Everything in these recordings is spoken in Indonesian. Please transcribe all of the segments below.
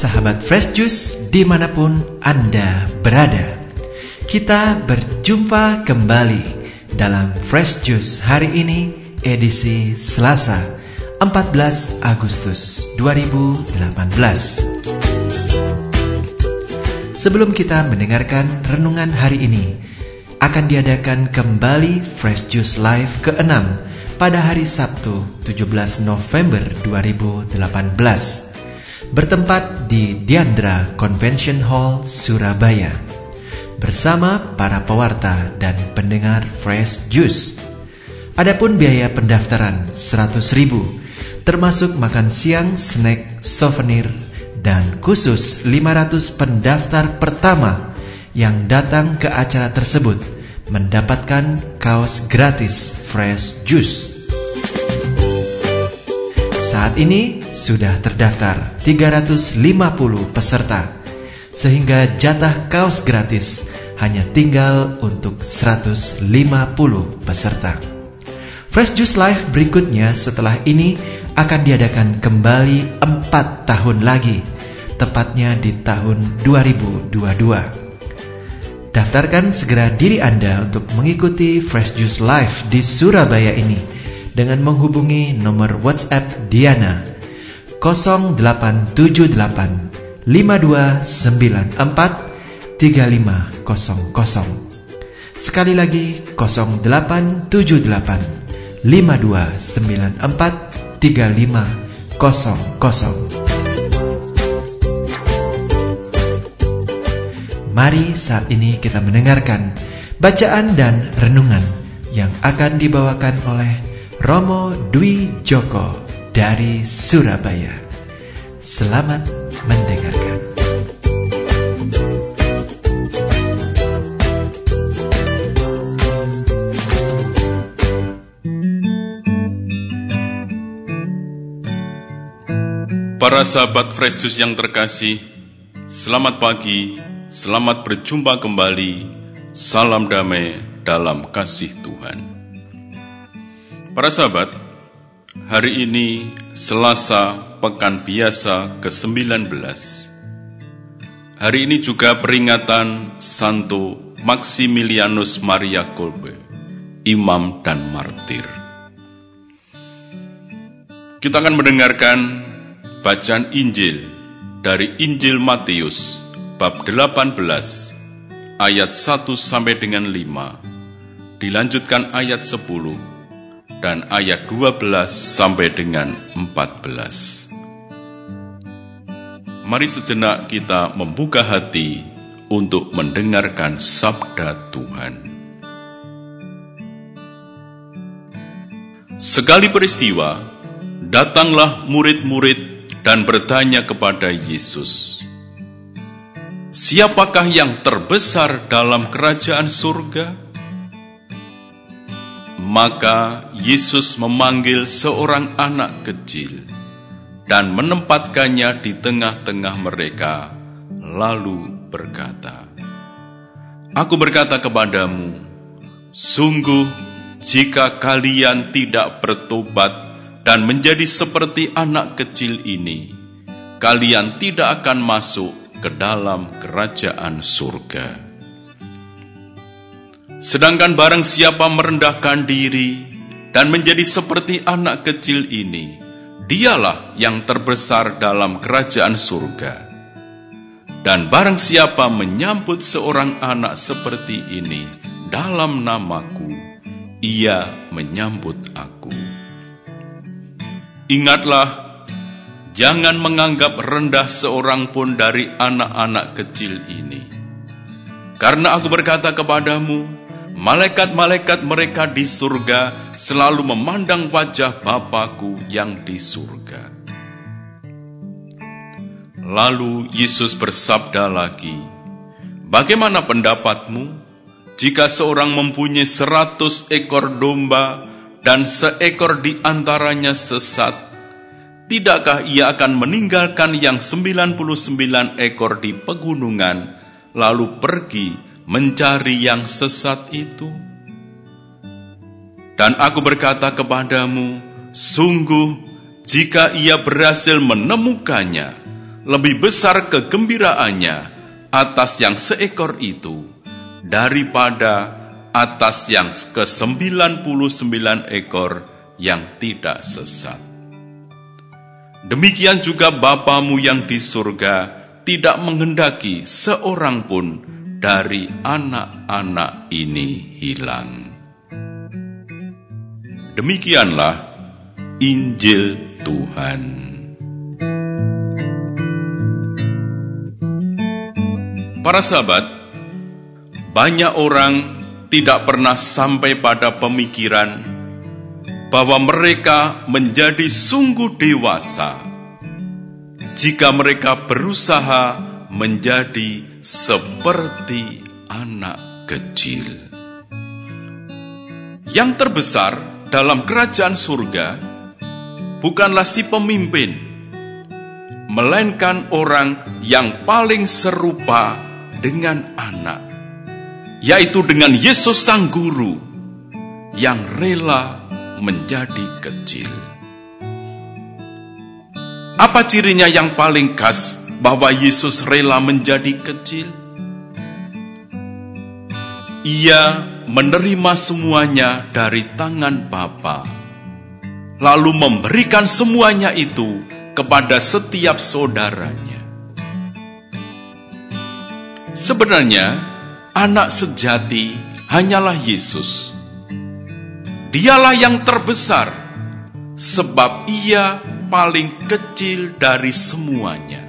sahabat Fresh Juice dimanapun Anda berada. Kita berjumpa kembali dalam Fresh Juice hari ini, edisi Selasa 14 Agustus 2018. Sebelum kita mendengarkan renungan hari ini, akan diadakan kembali Fresh Juice Live ke-6 pada hari Sabtu 17 November 2018, bertempat di Diandra Convention Hall, Surabaya, bersama para pewarta dan pendengar Fresh Juice. Adapun biaya pendaftaran 100.000, termasuk makan siang, snack, souvenir, dan khusus 500 pendaftar pertama yang datang ke acara tersebut mendapatkan kaos gratis Fresh Juice. Saat ini sudah terdaftar 350 peserta, sehingga jatah kaos gratis hanya tinggal untuk 150 peserta. Fresh Juice Live berikutnya setelah ini akan diadakan kembali 4 tahun lagi, tepatnya di tahun 2022. Daftarkan segera diri Anda untuk mengikuti Fresh Juice Live di Surabaya ini dengan menghubungi nomor WhatsApp Diana 0878 5294 3500. Sekali lagi 0878 5294 3500. Mari saat ini kita mendengarkan bacaan dan renungan yang akan dibawakan oleh Romo Dwi Joko dari Surabaya. Selamat mendengarkan. Para sahabat Fresh Juice yang terkasih, selamat pagi, selamat berjumpa kembali, salam damai dalam kasih Tuhan. Para sahabat, hari ini Selasa Pekan Biasa ke-19. Hari ini juga peringatan Santo Maximilianus Maria Kolbe, Imam dan Martir. Kita akan mendengarkan bacaan Injil dari Injil Matius bab 18 ayat 1 sampai dengan 5, dilanjutkan ayat 10 dan ayat 12 sampai dengan 14. Mari sejenak kita membuka hati untuk mendengarkan sabda Tuhan. Sekali peristiwa, datanglah murid-murid dan bertanya kepada Yesus, "Siapakah yang terbesar dalam kerajaan surga?" Maka Yesus memanggil seorang anak kecil dan menempatkannya di tengah-tengah mereka, lalu berkata, "Aku berkata kepadamu, sungguh jika kalian tidak bertobat dan menjadi seperti anak kecil ini, kalian tidak akan masuk ke dalam kerajaan surga. Sedangkan barang siapa merendahkan diri dan menjadi seperti anak kecil ini, dialah yang terbesar dalam kerajaan surga. Dan barang siapa menyambut seorang anak seperti ini dalam namaku, ia menyambut aku. Ingatlah, jangan menganggap rendah seorang pun dari anak-anak kecil ini. Karena aku berkata kepadamu, malaikat-malaikat mereka di surga selalu memandang wajah Bapa-Ku yang di surga." Lalu Yesus bersabda lagi, "Bagaimana pendapatmu jika seorang mempunyai 100 ekor domba dan seekor di antaranya sesat, tidakkah ia akan meninggalkan yang 99 ekor di pegunungan, lalu pergi mencari yang sesat itu? Dan aku berkata kepadamu, sungguh jika ia berhasil menemukannya, lebih besar kegembiraannya atas yang seekor itu daripada atas yang ke-99 ekor yang tidak sesat. Demikian juga Bapamu yang di surga tidak menghendaki seorang pun dari anak-anak ini hilang. Demikianlah Injil Tuhan. Para sahabat, banyak orang tidak pernah sampai pada pemikiran bahwa mereka menjadi sungguh dewasa jika mereka berusaha menjadi seperti anak kecil. Yang terbesar dalam kerajaan surga bukanlah si pemimpin, melainkan orang yang paling serupa dengan anak, yaitu dengan Yesus Sang Guru yang rela menjadi kecil. Apa cirinya yang paling khas bahwa Yesus rela menjadi kecil? Ia menerima semuanya dari tangan Bapa, lalu memberikan semuanya itu kepada setiap saudaranya. Sebenarnya, anak sejati hanyalah Yesus. Dialah yang terbesar, sebab ia paling kecil dari semuanya.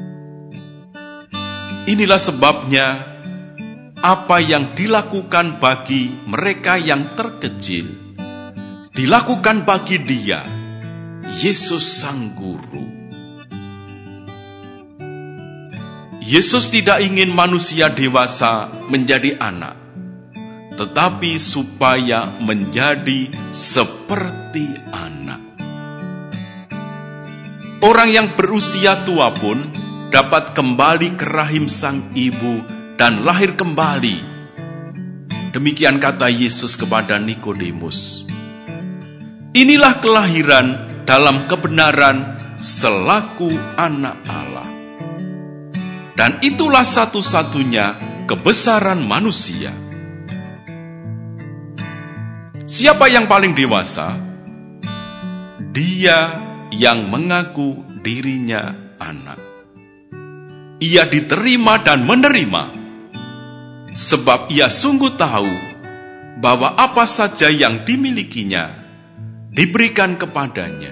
Inilah sebabnya apa yang dilakukan bagi mereka yang terkecil, dilakukan bagi Dia, Yesus Sang Guru. Yesus tidak ingin manusia dewasa menjadi anak, tetapi supaya menjadi seperti anak. Orang yang berusia tua pun dapat kembali ke rahim sang ibu dan lahir kembali. Demikian kata Yesus kepada Nikodemus. Inilah kelahiran dalam kebenaran selaku anak Allah. Dan itulah satu-satunya kebesaran manusia. Siapa yang paling dewasa? Dia yang mengaku dirinya anak. Ia diterima dan menerima, sebab ia sungguh tahu bahwa apa saja yang dimilikinya diberikan kepadanya.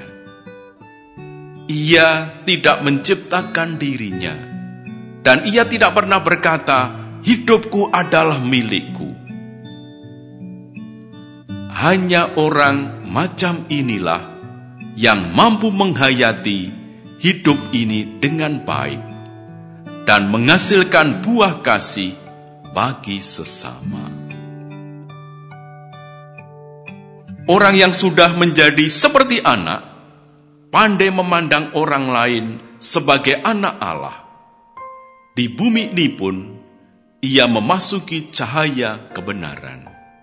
Ia tidak menciptakan dirinya, dan ia tidak pernah berkata, hidupku adalah milikku. Hanya orang macam inilah yang mampu menghayati hidup ini dengan baik dan menghasilkan buah kasih bagi sesama. Orang yang sudah menjadi seperti anak, pandai memandang orang lain sebagai anak Allah. Di bumi ini pun, ia memasuki cahaya kebenaran.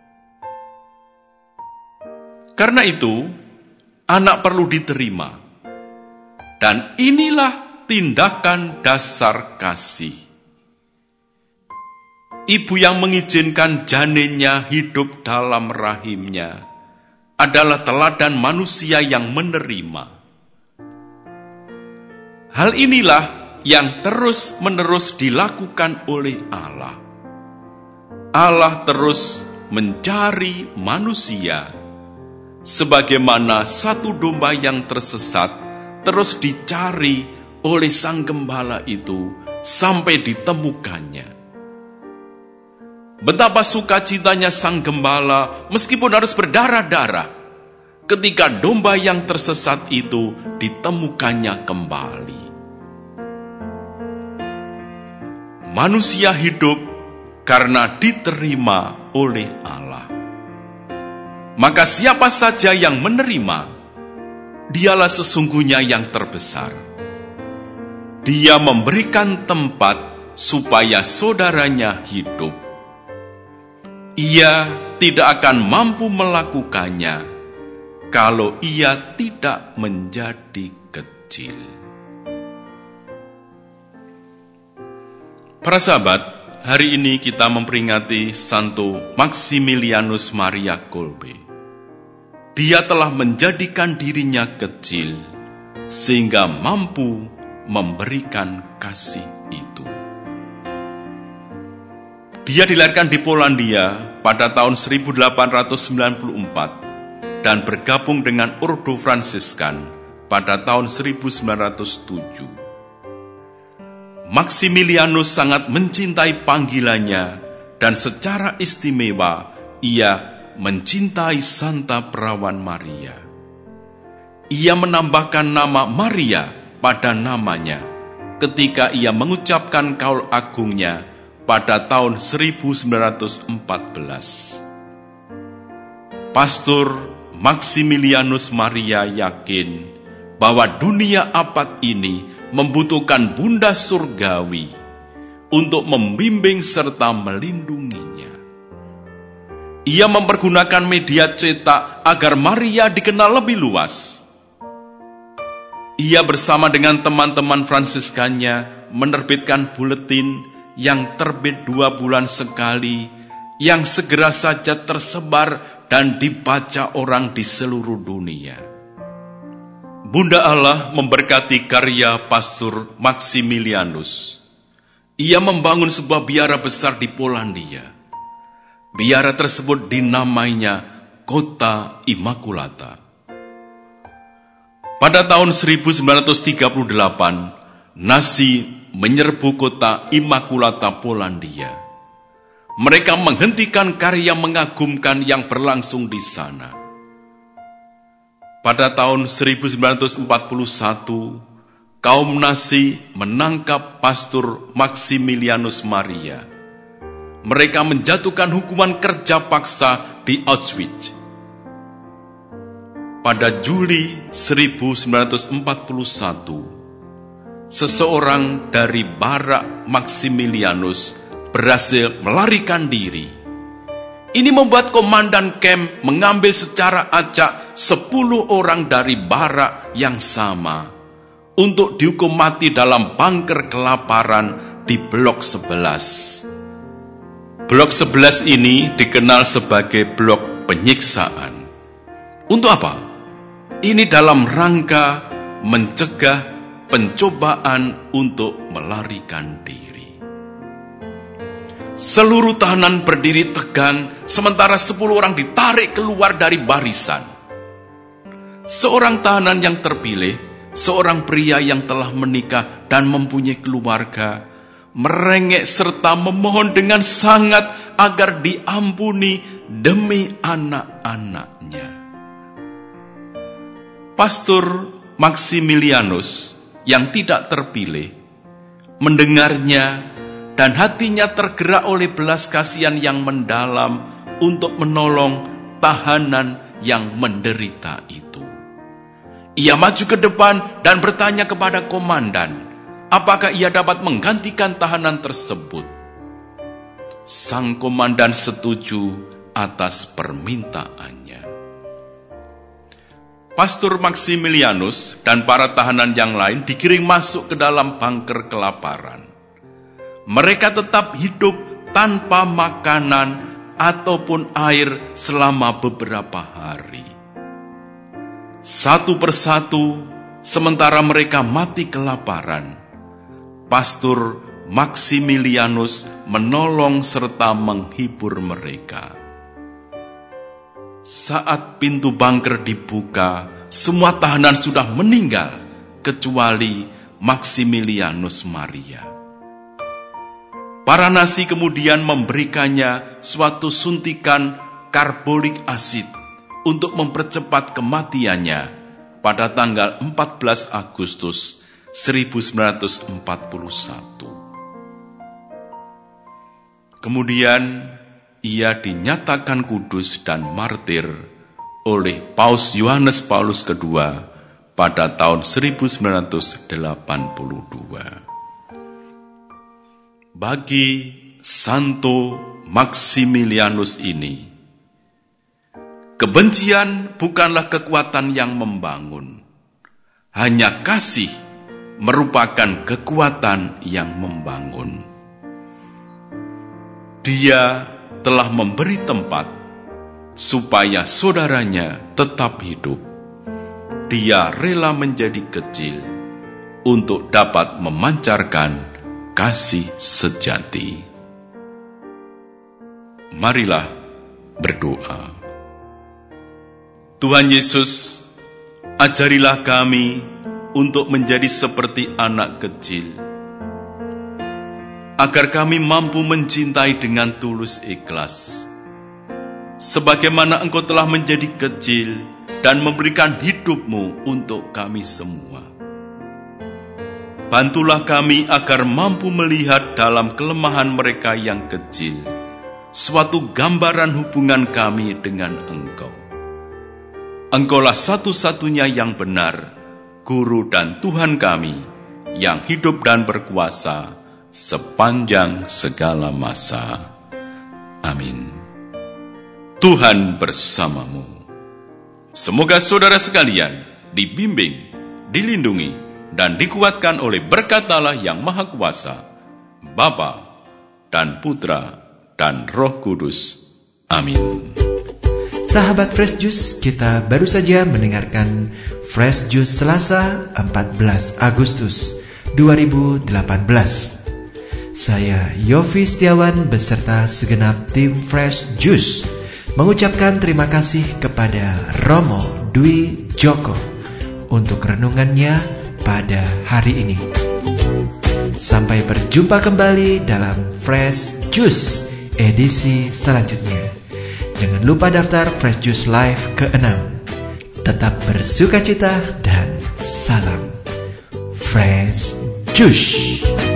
Karena itu, anak perlu diterima. Dan inilah tindakan dasar kasih. Ibu yang mengizinkan janinnya hidup dalam rahimnya adalah teladan manusia yang menerima. Hal inilah yang terus-menerus dilakukan oleh Allah. Allah terus mencari manusia, sebagaimana satu domba yang tersesat terus dicari oleh sang gembala itu sampai ditemukannya. Betapa sukacitanya sang gembala meskipun harus berdarah-darah ketika domba yang tersesat itu ditemukannya kembali. Manusia hidup karena diterima oleh Allah. Maka siapa saja yang menerima, dialah sesungguhnya yang terbesar. Dia memberikan tempat supaya saudaranya hidup. Ia tidak akan mampu melakukannya kalau ia tidak menjadi kecil. Para sahabat, hari ini kita memperingati Santo Maximilianus Maria Kolbe. Dia telah menjadikan dirinya kecil sehingga mampu memberikan kasih itu. Dia dilahirkan di Polandia pada tahun 1894 dan bergabung dengan Ordo Fransiskan pada tahun 1907. Maximilianus sangat mencintai panggilannya dan secara istimewa ia mencintai Santa Perawan Maria. Ia menambahkan nama Maria pada namanya ketika ia mengucapkan kaul agungnya pada tahun 1914. Pastor Maximilianus Maria yakin bahwa dunia abad ini membutuhkan Bunda Surgawi untuk membimbing serta melindunginya. Ia mempergunakan media cetak agar Maria dikenal lebih luas. Ia bersama dengan teman-teman Fransiskannya menerbitkan buletin yang terbit 2 bulan sekali, yang segera saja tersebar dan dibaca orang di seluruh dunia. Bunda Allah memberkati karya Pastor Maximilianus. Ia membangun sebuah biara besar di Polandia. Biara tersebut dinamainya Kota Immaculata. Pada tahun 1938, Nazi menyerbu kota Immaculata Polandia. Mereka menghentikan karya mengagumkan yang berlangsung di sana. Pada tahun 1941, kaum Nazi menangkap Pastor Maximilianus Maria. Mereka menjatuhkan hukuman kerja paksa di Auschwitz. Pada Juli 1941, seseorang dari barak Maximilianus berhasil melarikan diri. Ini membuat komandan kamp mengambil secara acak 10 orang dari barak yang sama untuk dihukum mati dalam bunker kelaparan di blok 11. Blok 11 ini dikenal sebagai blok penyiksaan. Untuk apa? Ini dalam rangka mencegah pencobaan untuk melarikan diri. Seluruh tahanan berdiri tegang, sementara 10 orang ditarik keluar dari barisan. Seorang tahanan yang terpilih, seorang pria yang telah menikah dan mempunyai keluarga, merengek serta memohon dengan sangat agar diampuni demi anak-anaknya. Pastor Maximilianus yang tidak terpilih mendengarnya dan hatinya tergerak oleh belas kasihan yang mendalam untuk menolong tahanan yang menderita itu. Ia maju ke depan dan bertanya kepada komandan, apakah ia dapat menggantikan tahanan tersebut. Sang komandan setuju atas permintaannya. Pastor Maximilianus dan para tahanan yang lain digiring masuk ke dalam bunker kelaparan. Mereka tetap hidup tanpa makanan ataupun air selama beberapa hari. Satu persatu, sementara mereka mati kelaparan, Pastor Maximilianus menolong serta menghibur mereka. Saat pintu bunker dibuka, semua tahanan sudah meninggal, kecuali Maximilianus Maria. Para Nazi kemudian memberikannya suatu suntikan karbolik asid untuk mempercepat kematiannya pada tanggal 14 Agustus 1941. Kemudian ia dinyatakan kudus dan martir oleh Paus Yohanes Paulus II pada tahun 1982. Bagi Santo Maximilianus ini, kebencian bukanlah kekuatan yang membangun, hanya kasih merupakan kekuatan yang membangun. Dia telah memberi tempat supaya saudaranya tetap hidup. Dia rela menjadi kecil untuk dapat memancarkan kasih sejati. Marilah berdoa. Tuhan Yesus, ajarilah kami untuk menjadi seperti anak kecil, agar kami mampu mencintai dengan tulus ikhlas, sebagaimana Engkau telah menjadi kecil dan memberikan hidup-Mu untuk kami semua. Bantulah kami agar mampu melihat dalam kelemahan mereka yang kecil suatu gambaran hubungan kami dengan Engkau. Engkaulah satu-satunya yang benar, Guru dan Tuhan kami, yang hidup dan berkuasa sepanjang segala masa. Amin. Tuhan bersamamu. Semoga saudara sekalian dibimbing, dilindungi, dan dikuatkan oleh berkat Allah yang Maha Kuasa, Bapa dan Putra dan Roh Kudus. Amin. Sahabat Fresh Juice, kita baru saja mendengarkan Fresh Juice Selasa 14 Agustus 2018. Saya Yofi Setiawan beserta segenap tim Fresh Juice mengucapkan terima kasih kepada Romo Dwi Joko untuk renungannya pada hari ini. Sampai berjumpa kembali dalam Fresh Juice edisi selanjutnya. Jangan lupa daftar Fresh Juice Live ke-6. Tetap bersukacita dan salam Fresh Juice.